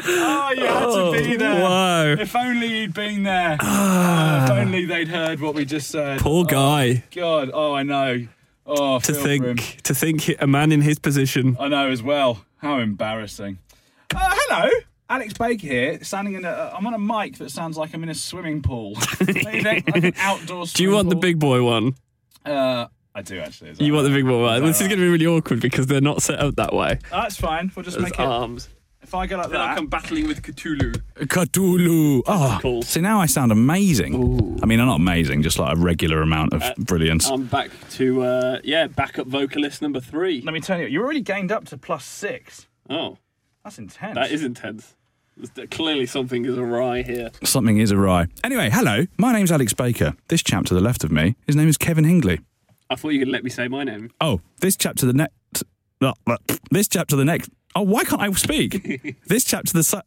Oh, you had to be there. Whoa. If only you'd been there. If only they'd heard what we just said. Poor guy. God. Oh, I know. Oh, To feel for him. think a man in his position. I know as well. How embarrassing. Hello. Alex Baker here, standing I'm on a mic that sounds like I'm in a swimming pool. Like an outdoor swimming Do you want the pool. big boy one? I do actually. You want the big boy one? This is right? going to be really awkward because they're not set up that way. That's fine. We'll just There's make it. arms. If I go like I feel like that. I'm battling with Cthulhu. Cthulhu. Oh, Cool. see, now I sound amazing. Ooh. I mean, I'm not amazing, just like a regular amount of brilliance. I'm back to, backup vocalist number 3. Let me tell you, you're already gained up to +6. Oh, That's intense. that is intense. Clearly something is awry here. Something is awry. Anyway, hello. My name's Alex Baker. This chap to the left of me, his name is Kevin Hingley. I thought you could let me say my name. Oh, this chap to the next. This chap to the next. Oh, why can't I speak? This chap to the side.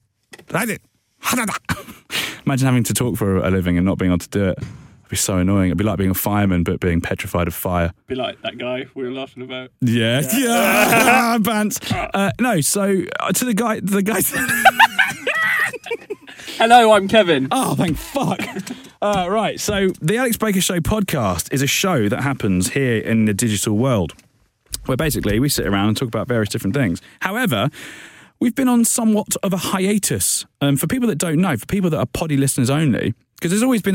Imagine having to talk for a living and not being able to do it. It'd be so annoying. It'd be like being a fireman but being petrified of fire. Be like that guy we were laughing about. Yeah. Bants. No, so to the guy. Hello, I'm Kevin. Oh, thank fuck. Right, so the Alex Baker Show podcast is a show that happens here in the digital world, where basically we sit around and talk about various different things. However, we've been on somewhat of a hiatus. For people that don't know, for people that are poddy listeners only, because there's always been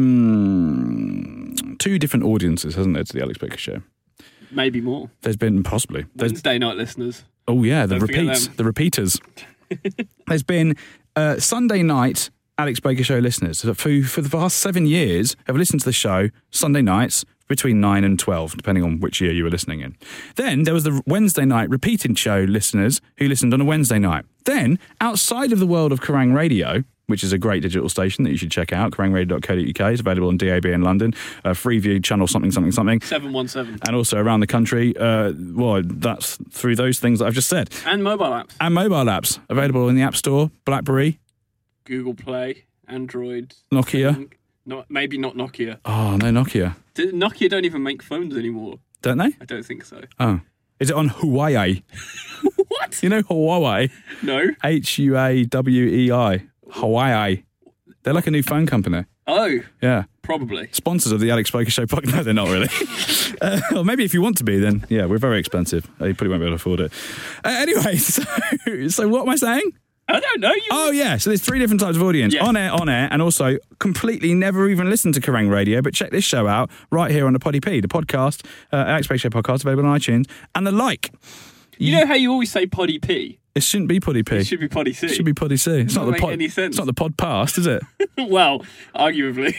2 different audiences, hasn't there, to the Alex Baker Show? Maybe more. There's been possibly. Wednesday night listeners. Oh yeah, the Don't forget repeats, them. the repeaters. There's been Sunday night Alex Baker Show listeners for the past 7 years have listened to the show Sunday nights between 9 and 12, depending on which year you were listening in. Then there was the Wednesday night repeating show listeners who listened on a Wednesday night. Then, outside of the world of Kerrang Radio, which is a great digital station that you should check out, kerrangradio.co.uk. It's available on DAB in London, Freeview channel something. 717. And also around the country, that's through those things that I've just said. And mobile apps. And mobile apps, available in the App Store, BlackBerry, Google Play, Android. Nokia. Maybe not Nokia. Oh, no Nokia. Nokia don't even make phones anymore. Don't they? I don't think so. Oh. Is it on Huawei? What? You know Huawei? No. Huawei. Huawei. They're like a new phone company. Oh, Yeah. probably. Sponsors of the Alex Baker Show podcast. No, they're not really. Or maybe if you want to be, then, yeah, we're very expensive. You probably won't be able to afford it. Anyway, so what am I saying? I don't know. Oh, yeah. So there's 3 different types of audience. Yeah. On air, and also completely never even listened to Kerrang Radio, but check this show out right here on the Poddy P, the podcast, Alex Baker Show podcast, available on iTunes, and the like. You know how you always say Poddy P? It shouldn't be Poddy P. It should be Poddy C. It should be Poddy C. It's not Doesn't the make pod. any sense. It's not the pod past, is it? Well, arguably.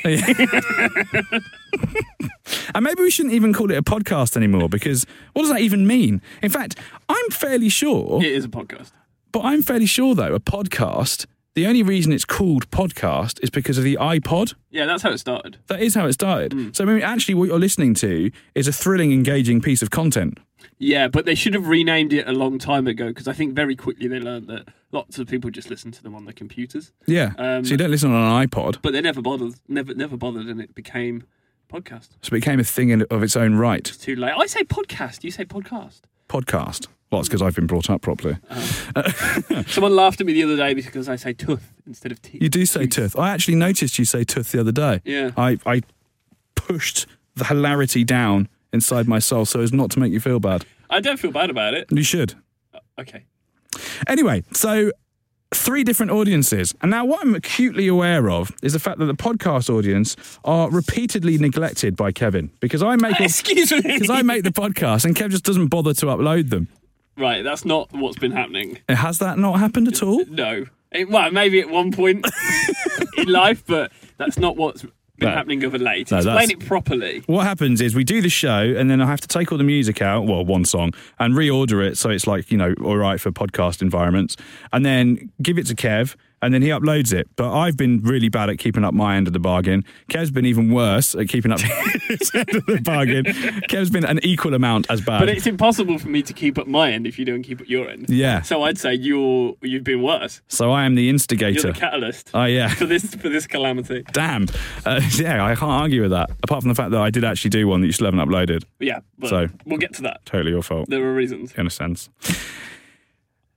And maybe we shouldn't even call it a podcast anymore, because what does that even mean? In fact, I'm fairly sure, It is a podcast. but I'm fairly sure though, a podcast, the only reason it's called podcast is because of the iPod. Yeah, that's how it started. That is how it started. So I mean, actually what you're listening to is a thrilling, engaging piece of content. Yeah, but they should have renamed it a long time ago, because I think very quickly they learned that lots of people just listen to them on their computers. Yeah. So you don't listen on an iPod. But they never bothered, and it became podcast. So it became a thing of its own right. It's too late. I say podcast, you say podcast. Podcast. Well, it's because I've been brought up properly. Someone laughed at me the other day because I say tooth instead of teeth. You do say tooth. I actually noticed you say tooth the other day. Yeah. I pushed the hilarity down inside my soul so as not to make you feel bad. I don't feel bad about it. You should. Okay. Anyway, so 3 different audiences. And now what I'm acutely aware of is the fact that the podcast audience are repeatedly neglected by Kevin, because I make Excuse me. because I make the podcast and Kev just doesn't bother to upload them. Right, that's not what's been happening. Has that not happened at all? No. Well, maybe at one point in life, but that's not what's been happening of late. No, Explain it properly. What happens is we do the show and then I have to take all the music out, well, one song, and reorder it so it's like, all right for podcast environments, and then give it to Kev, and then he uploads it. But I've been really bad at keeping up my end of the bargain. Kev's been even worse at keeping up his end of the bargain. Kev's been an equal amount as bad. But it's impossible for me to keep up my end if you don't keep up your end. Yeah. So I'd say you've been worse. So I am the instigator. You're the catalyst. Oh, yeah. For this calamity. Damn. Yeah, I can't argue with that. Apart from the fact that I did actually do one that you still haven't uploaded. Yeah, but So- we'll get to that. Totally your fault, There were reasons. in a sense.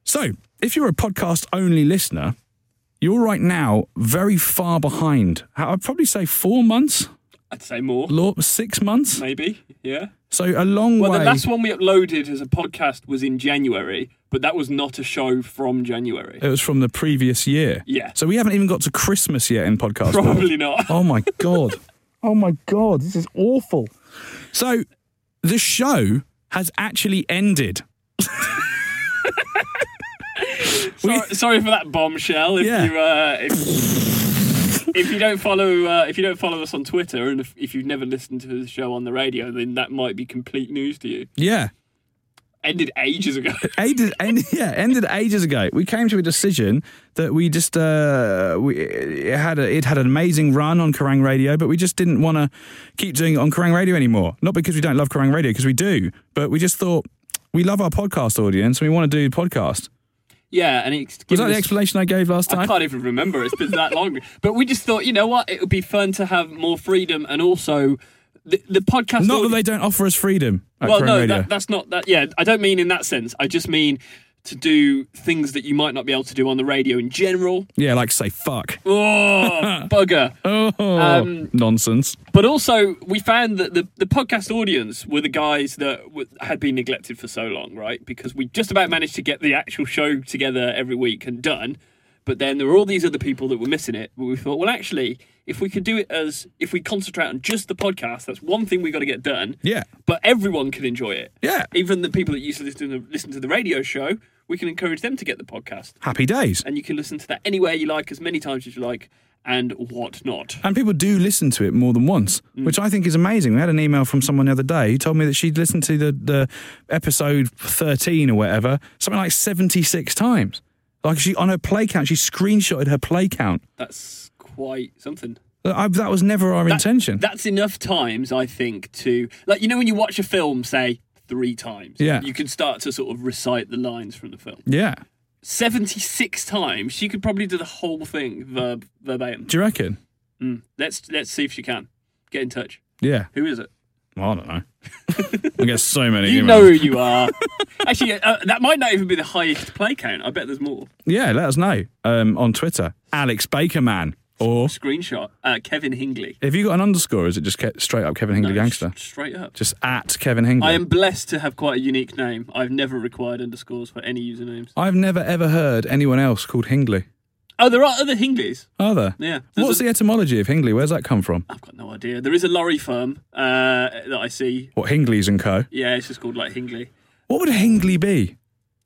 So, if you're a podcast-only listener, you're right now very far behind. I'd probably say 4 months, I'd say more. 6 months. Maybe, yeah. So a long Well, way. the last one we uploaded as a podcast was in January, but that was not a show from January. It was from the previous year. Yeah. So we haven't even got to Christmas yet in podcast. Probably not. Oh my God. Oh my God. This is awful. So the show has actually ended. Sorry for that bombshell. If you don't follow us on Twitter, and if you've never listened to the show on the radio, then that might be complete news to you. Yeah. Ended ages ago. Ended ages ago. We came to a decision that we just it had an amazing run on Kerrang Radio, but we just didn't want to keep doing it on Kerrang Radio anymore. Not because we don't love Kerrang Radio, because we do, but we just thought we love our podcast audience and we want to do podcast. Yeah, and was that the explanation I gave last time? I can't even remember. It's been that long. But we just thought, you know what? It would be fun to have more freedom, and also the podcast. Not that they don't offer us freedom at well, Kerrang no, Radio. that's not that. Yeah, I don't mean in that sense. I just mean to do things that you might not be able to do on the radio in general. Yeah, like say fuck. Oh, bugger. Nonsense. But also, we found that the podcast audience were the guys that had been neglected for so long, right? Because we just about managed to get the actual show together every week and done. But then there were all these other people that were missing it. But we thought, well, actually, if we could do it if we concentrate on just the podcast, that's one thing we got to get done. Yeah. But everyone can enjoy it. Yeah. Even the people that used to listen to the radio show, we can encourage them to get the podcast. Happy days. And you can listen to that anywhere you like, as many times as you like, and whatnot. And people do listen to it more than once, which I think is amazing. We had an email from someone the other day who told me that she'd listened to the episode 13 or whatever, something like 76 times. Like on her play count, she screenshotted her play count. That's quite something. That was never our intention. That's enough times, I think, to... Like, you know when you watch a film, say, 3 times? Yeah. You can start to sort of recite the lines from the film. Yeah. 76 times, she could probably do the whole thing verbatim. Do you reckon? Let's see if she can. Get in touch. Yeah. Who is it? Well, I don't know. I get so many You emails. know who you are. Actually, that might not even be the highest play count. I bet there's more. Yeah, let us know on Twitter. Alex Bakerman. Or Screenshot. Kevin Hingley. have you got an underscore or is it just straight up Kevin Hingley No, Gangster? Straight up. Just at Kevin Hingley. I am blessed to have quite a unique name. I've never required underscores for any usernames. I've never ever heard anyone else called Hingley. Oh, there are other Hingleys. Are there? Yeah. What's the etymology of Hingley? Where's that come from? I've got no idea. There is a lorry firm that I see. What, Hingleys and Co? Yeah, it's just called like Hingley. What would Hingley be?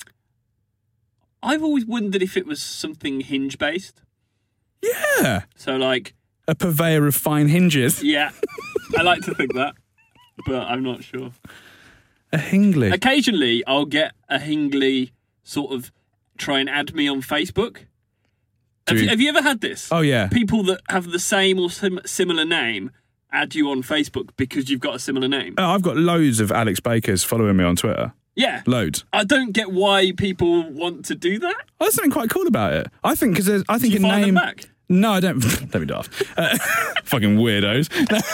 I've always wondered if it was something hinge based. Yeah. So like, A purveyor of fine hinges. yeah, I like to think that, but I'm not sure. A Hingley. Occasionally, I'll get a Hingley sort of try and add me on Facebook. Have you ever had this? Oh, yeah. People that have the same or similar name add you on Facebook because you've got a similar name. Oh, I've got loads of Alex Bakers following me on Twitter. Yeah. Loads. I don't get why people want to do that. Oh, there's something quite cool about it. I think because I think Do you a follow name. them back? No, I don't. Don't be daft. Fucking weirdos.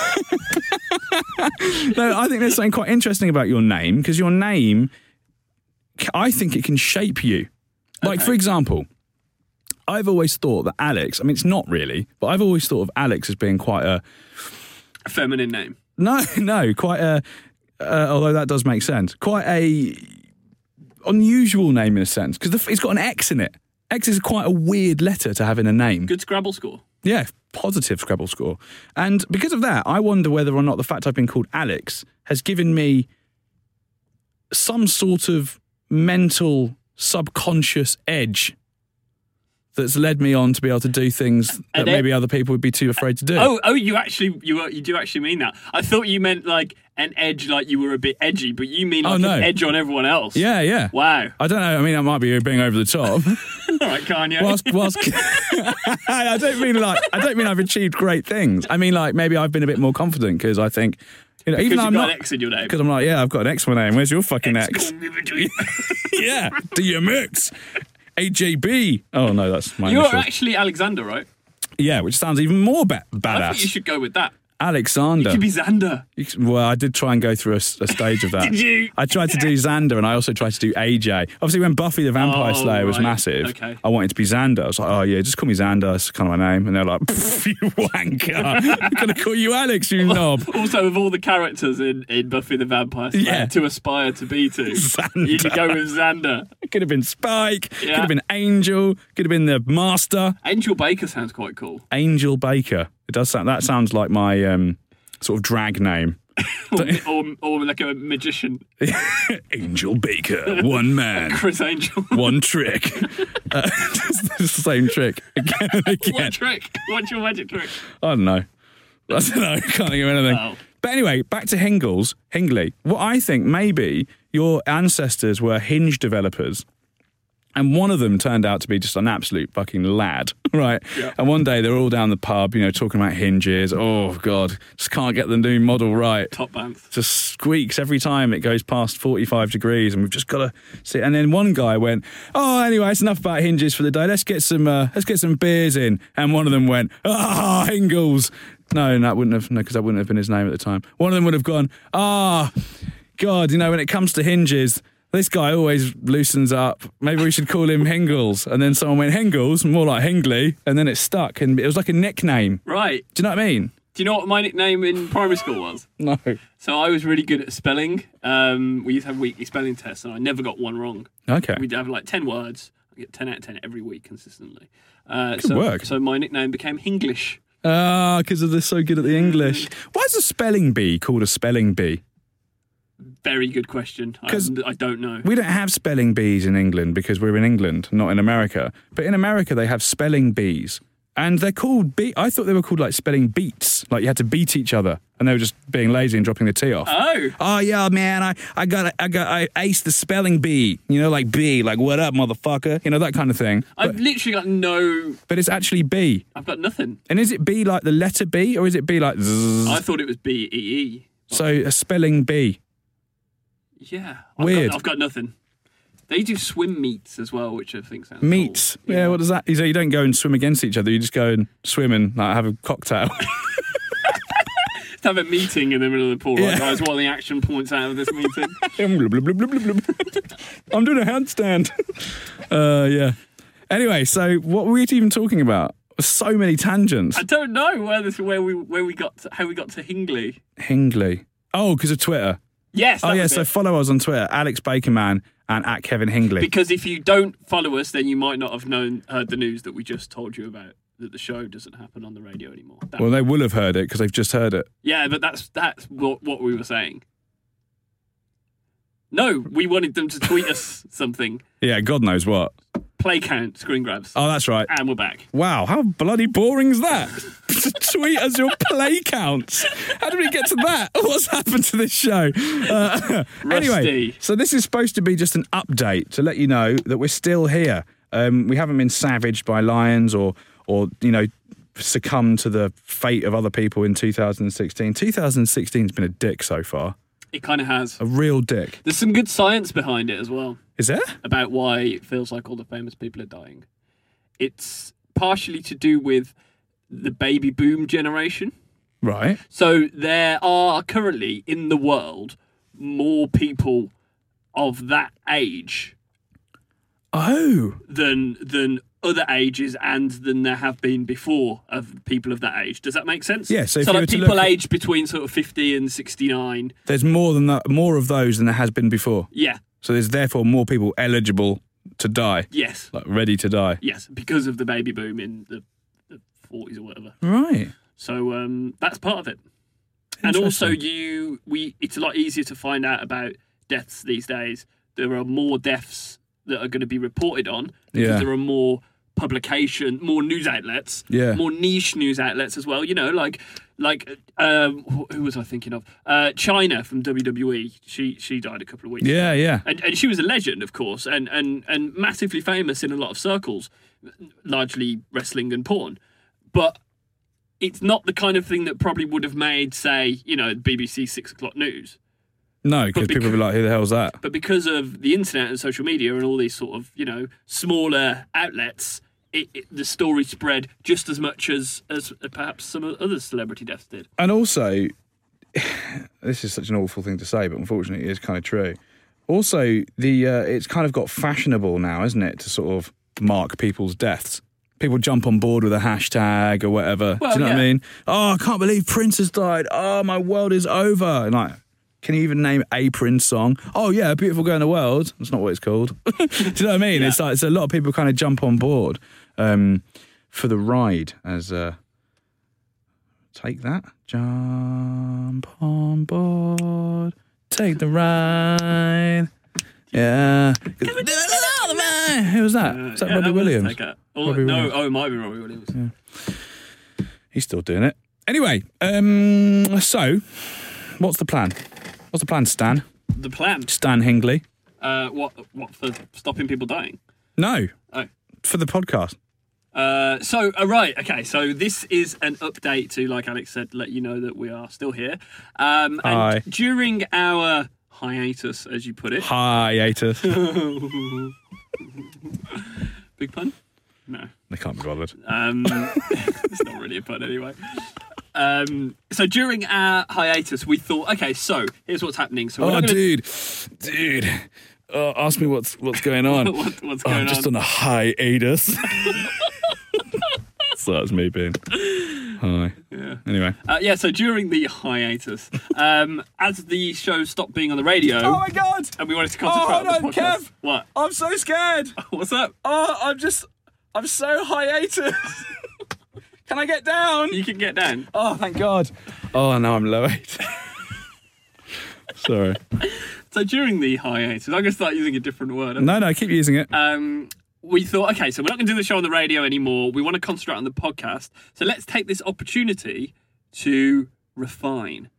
No, I think there's something quite interesting about your name because your name, I think it can shape you. Like, for example, I've always thought that Alex, I mean, it's not really, but I've always thought of Alex as being quite a feminine name. No, quite a, although that does make sense, quite a unusual name in a sense because it's got an X in it. X is quite a weird letter to have in a name. Good Scrabble score. Yeah, positive Scrabble score. And because of that, I wonder whether or not the fact I've been called Alex has given me some sort of mental, subconscious edge that's led me on to be able to do things that maybe other people would be too afraid to do. Oh, you do actually mean that. I thought you meant like an edge, like you were a bit edgy, but you mean like an edge on everyone else. Yeah. Wow. I don't know. I mean, I might be being over the top. All right, Kanye. Whilst I don't mean I've achieved great things. I mean, like maybe I've been a bit more confident because I think, you know, even though I'm got not an X in your name. Because I'm like, yeah, I've got an X in my name. Where's your fucking X? Yeah, DMX. AJB. Oh no, that's my You're initials. actually Alexander, right? Yeah, which sounds even more badass. I think you should go with that. Alexander. You could be Xander. Well, I did try and go through a stage of that. Did you? I tried to do Xander, and I also tried to do AJ. Obviously, when Buffy the Vampire Oh, Slayer was right. massive, Okay. I wanted to be Xander. I was like, oh yeah, just call me Xander. That's kind of my name. And they're like, you wanker. I'm going to call you Alex, you knob. Also, of all the characters in Buffy the Vampire Slayer Yeah. to aspire to be to, Xander. you could go with Xander. It could have been Spike. Yeah. Could have been Angel. Could have been the Master. Angel Baker sounds quite cool. Angel Baker. It does sound. That sounds like my sort of drag name. or like a magician. Angel Baker. One man. Chris Angel. One trick. It's the same trick again and again. What trick? What's your magic trick? I don't know. I can't think of anything. Oh. But anyway, back to Hingley. What I think maybe your ancestors were Hinge developers. And one of them turned out to be just an absolute fucking lad, right? Yeah. And one day they're all down the pub, talking about hinges. Oh, God, just can't get the new model right. Top bands. Just squeaks every time it goes past 45 degrees, and we've just got to sit. And then one guy went, oh, anyway, it's enough about hinges for the day. Let's get some beers in. And one of them went, Hingles. No, that wouldn't have, because that wouldn't have been his name at the time. One of them would have gone, God, when it comes to hinges, this guy always loosens up. Maybe we should call him Hingles. And then someone went, Hingles, more like Hingley. And then it stuck. And it was like a nickname. Right. Do you know what I mean? Do you know what my nickname in primary school was? No. So I was really good at spelling. We used to have weekly spelling tests, and I never got one wrong. Okay. We'd have like 10 words. I get 10 out of 10 every week consistently. Good work. So my nickname became Hinglish. Because they're so good at the English. Why is a spelling bee called a spelling bee? Very good question. 'Cause I don't know. We don't have spelling bees in England because we're in England, not in America. But in America, they have spelling bees. And they're called I thought they were called like spelling beats. Like you had to beat each other. And they were just being lazy and dropping the T off. Oh. Oh yeah, man! I aced the spelling bee. Like B, like what up, motherfucker? That kind of thing. I've literally got no... But it's actually B. I've got nothing. And is it B like the letter B, or is it B like zzz? I thought it was B-E-E. So a spelling bee. Yeah. Weird. I've got nothing. They do swim meets as well, which I think sounds Meets. cool. Yeah. What does that? So you don't go and swim against each other. You just go and swim and have a cocktail. Just have a meeting in the middle of the pool. Yeah. Right, guys, what are the action points out of this meeting? Blub, blub, blub, blub, blub, blub. I'm doing a handstand. Yeah. Anyway, so what were we even talking about? So many tangents. I don't know where we got to, how we got to Hingley. Hingley. Oh, because of Twitter. Yes. Oh that yeah. was So it. follow us on Twitter, Alex Bakerman and at Kevin Hingley. Because if you don't follow us, then you might not have heard the news that we just told you about. That the show doesn't happen on the radio anymore. Well, they will have heard it because they've just heard it. Yeah, but that's what we were saying. No, we wanted them to tweet us something. Yeah, God knows what. Play count, screen grabs. Oh, that's right. And we're back. Wow, how bloody boring is that? Tweet us your play counts. How did we get to that? What's happened to this show? Anyway, so this is supposed to be just an update to let you know that we're still here. We haven't been savaged by lions or succumbed to the fate of other people in 2016. 2016's been a dick so far. It kind of has. A real dick. There's some good science behind it as well. Is there? About why it feels like all the famous people are dying. It's partially to do with the baby boom generation. Right. So there are currently in the world more people of that age Oh. than other ages and than there have been before of people of that age. Does that make sense? Yeah, so if so you like were to people look at- aged between sort of 50 and 69. There's more of those than there has been before. Yeah. So there's therefore more people eligible to die, Yes. like ready to die. Yes. Because of the baby boom in the 40s or whatever. Right. So that's part of it. And also Interesting. it's a lot easier to find out about deaths these days. There are more deaths that are going to be reported on because Yeah. there are more more news outlets, Yeah. more niche news outlets as well. Like who was I thinking of? China from WWE. She died a couple of weeks ago. Yeah, yeah. And she was a legend, of course, and massively famous in a lot of circles, largely wrestling and porn. But it's not the kind of thing that probably would have made, say, BBC 6 o'clock news. No, because people will be like, who the hell's that? But because of the internet and social media and all these sort of, smaller outlets, the story spread just as much as perhaps some other celebrity deaths did. And also, this is such an awful thing to say, but unfortunately it is kind of true. Also, it's kind of got fashionable now, isn't it, to sort of mark people's deaths. People jump on board with a hashtag or whatever. Well, do you know what I yeah. mean? Oh, I can't believe Prince has died. Oh, my world is over. And like, can you even name a Prince song? Oh, yeah, Beautiful Girl in the World. That's not what it's called. Do you know what I mean? Yeah. It's a lot of people kind of jump on board for the ride as... Take that. Jump on board. Take the ride. Yeah. Who was that? Was that Robbie Williams? Robbie Williams. Oh, it might be Robbie Williams. Yeah. He's still doing it. Anyway, so what's the plan? What's the plan, Stan? The plan. Stan Hingley? What for stopping people dying? No. Oh. For the podcast. Right, okay, so this is an update to, like Alex said, let you know that we are still here. And Hi. during our hiatus, as you put it. Hiatus. Big pun? No. They can't be bothered. It's not really a pun anyway. So during our hiatus, we thought, okay, so here's what's happening. So we're not gonna... dude. Ask me what's going on. what's going I'm on? just on a hiatus. So that's me being hi. Yeah. Anyway. So during the hiatus, as the show stopped being on the radio, Oh my god! and we wanted to concentrate hold on the on, podcast. Kev. What? I'm so scared. What's up? Oh, I'm so hiatus. Can I get down? You can get down. Oh, thank God. Oh, no, I'm low 8. Sorry. So during the hiatus, I'm going to start using a different word. No, keep using it. We thought, okay, so we're not going to do the show on the radio anymore. We want to concentrate on the podcast. So let's take this opportunity to refine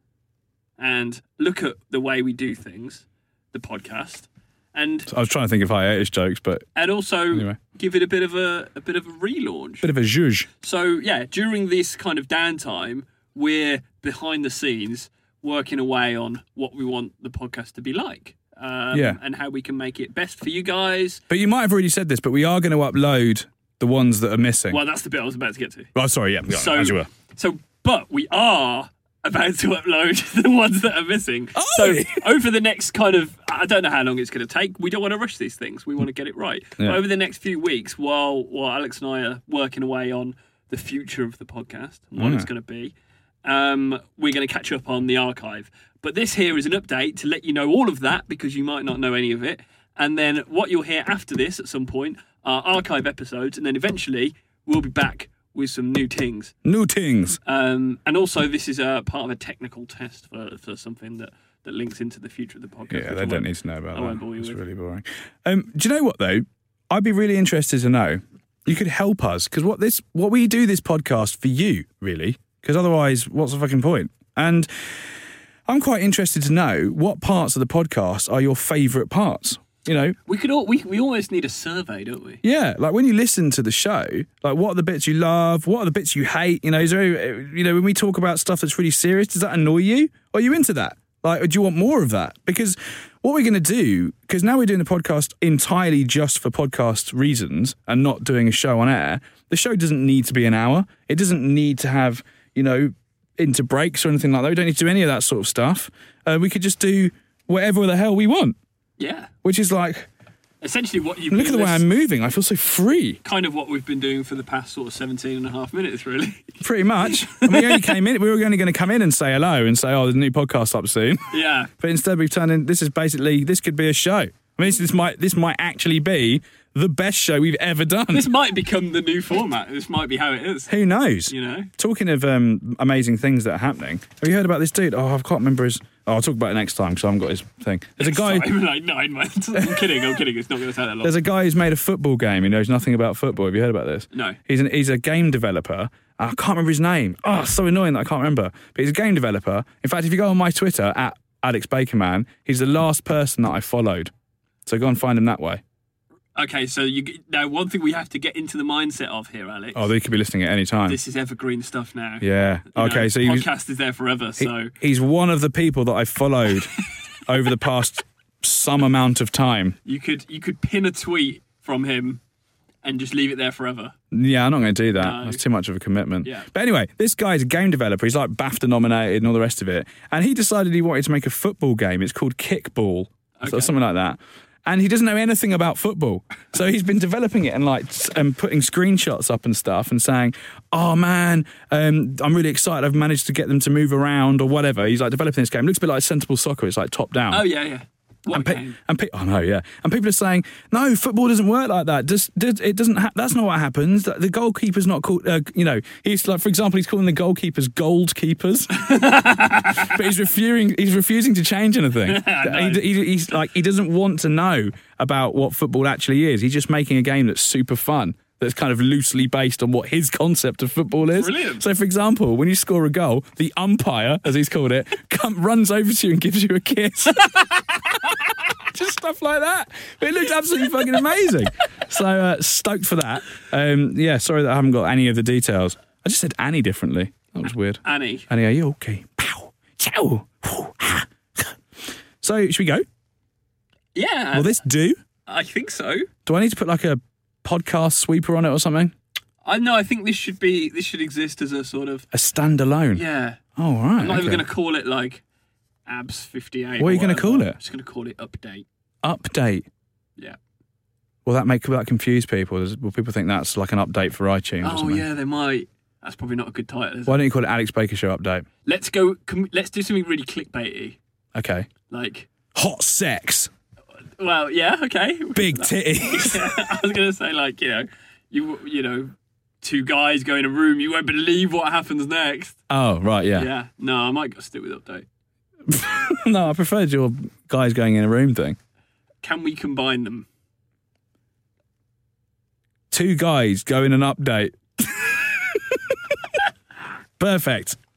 and look at the way we do things, the podcast, and I was trying to think of hiatus jokes, but also Anyway. give it a bit of a relaunch. bit of a zhuzh. So yeah, during this kind of downtime, we're behind the scenes working away on what we want the podcast to be like. And how we can make it best for you guys. But you might have already said this, but we are going to upload the ones that are missing. Well, that's the bit I was about to get to. Oh, sorry, yeah, as you were. But we are about to upload the ones that are missing. Oh! So over the next kind of, I don't know how long it's going to take. We don't want to rush these things. We want to get it right. Yeah. But over the next few weeks, while Alex and I are working away on the future of the podcast and what it's going to be, we're going to catch up on the archive. But this here is an update to let you know all of that, because you might not know any of it. And then what you'll hear after this at some point are archive episodes, and then eventually we'll be back with some new things. New things. And also this is a part of a technical test for something that links into the future of the podcast. Yeah, they don't need to know about I won't that. bore you It's with. really boring. Do you know what, though? I'd be really interested to know. You could help us, because what we do this podcast for you, really, because otherwise, what's the fucking point? And I'm quite interested to know what parts of the podcast are your favourite parts. You know, We almost need a survey, don't we? yeah, like when you listen to the show, like what are the bits you love? What are the bits you hate? You know, is there, when we talk about stuff that's really serious, does that annoy you? Or are you into that? Like, do you want more of that? Because what we're going to do, because now we're doing the podcast entirely just for podcast reasons and not doing a show on air, the show doesn't need to be an hour. It doesn't need to have, into breaks or anything like that. We don't need to do any of that sort of stuff. We could just do whatever the hell we want, Yeah. which is like, Essentially what you've look at the way I'm moving. I feel so free. kind of what we've been doing for the past sort of 17 and a half minutes, really. Pretty much. And we only came in. We were only going to come in and say hello and say, "Oh, there's a new podcast up soon." Yeah. But instead, we've turned in. This could be a show. I mean, this might actually be the best show we've ever done. This might become the new format. This might be how it is. Who knows? You know? Talking of amazing things that are happening. Have you heard about this dude? Oh, I can't remember his. Oh, I'll talk about it next time because I haven't got his thing. There's a guy. Sorry, like 9 months. I'm kidding. It's not going to take that long. There's a guy who's made a football game. He knows nothing about football. Have you heard about this? No. He's a game developer. I can't remember his name. Oh, it's so annoying that I can't remember. But he's a game developer. In fact, if you go on my Twitter at Alex Bakerman, he's the last person that I followed. So go and find him that way. Okay, so now one thing we have to get into the mindset of here, Alex. Oh, they could be listening at any time. This is evergreen stuff now. Yeah. Okay, so podcast is there forever. So he's one of the people that I followed over the past some amount of time. you could pin a tweet from him and just leave it there forever. Yeah, I'm not going to do that. No. That's too much of a commitment. Yeah. But anyway, this guy's a game developer. He's like BAFTA nominated and all the rest of it. And he decided he wanted to make a football game. It's called Kickball or something like that. And he doesn't know anything about football. So he's been developing it and putting screenshots up and stuff and saying, oh man, I'm really excited. I've managed to get them to move around or whatever. He's like developing this game. It looks a bit like Sensible Soccer. It's like top down. Oh, yeah. What a game. Oh no, yeah. And people are saying, no, football doesn't work like that. It doesn't. That's not what happens. The goalkeeper's not called. He's like, for example, he's calling the goalkeepers gold keepers, but he's refusing to change anything. He's like, he doesn't want to know about what football actually is. He's just making a game that's super fun. That's kind of loosely based on what his concept of football is. Brilliant. So, for example, when you score a goal, the umpire, as he's called it, runs over to you and gives you a kiss. Just stuff like that. But it looks absolutely fucking amazing. So, stoked for that. Sorry that I haven't got any of the details. I just said Annie differently. That was weird. Annie, are you okay? Pow. Ciao. So, should we go? Yeah. Will this do? I think so. Do I need to put like a podcast sweeper on it or something? I think this should exist as a sort of a standalone. Yeah. Oh, right. I'm not even going to call it like Abs 58. What are you going to call it? I'm just going to call it Update. Update. Yeah. Will that confuse people? Will people think that's like an update for iTunes or Oh something? yeah, they might. That's probably not a good title. Why don't you call it Alex Baker Show Update? Let's do something really clickbaity. Okay. Like hot sex. Well, yeah, okay. Big titties. Yeah, I was going to say like, you know, two guys go in a room, you won't believe what happens next. Oh, right, yeah. Yeah. No, I might go stick with Update. No, I preferred your guys going in a room thing. Can we combine them? Two guys go in an update. Perfect.